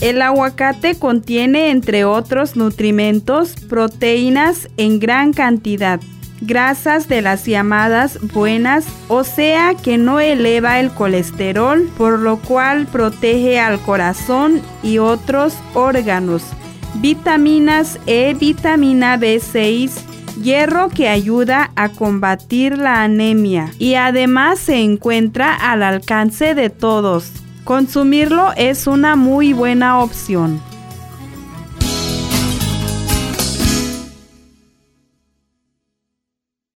El aguacate contiene, entre otros nutrimentos, proteínas en gran cantidad, grasas de las llamadas buenas, o sea que no eleva el colesterol, por lo cual protege al corazón y otros órganos, vitaminas E, vitamina B6, hierro que ayuda a combatir la anemia y además se encuentra al alcance de todos. Consumirlo es una muy buena opción.